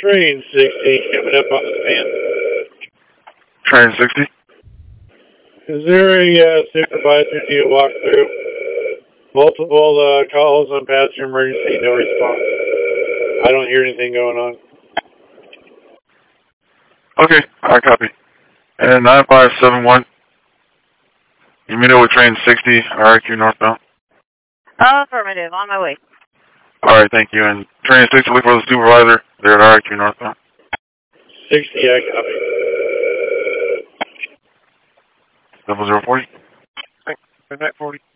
Train 60 coming up on the span. Train 60? Is there a supervisor to walk through? Multiple calls on passenger emergency, no response. I don't hear anything going on. Okay, I copy. And 9571. You meet up with train 60, RIQ northbound. Affirmative, on my way. Alright, thank you. And train 60, look for the supervisor. They're at RIQ northbound. 60, I copy. 0040. Midnight 40.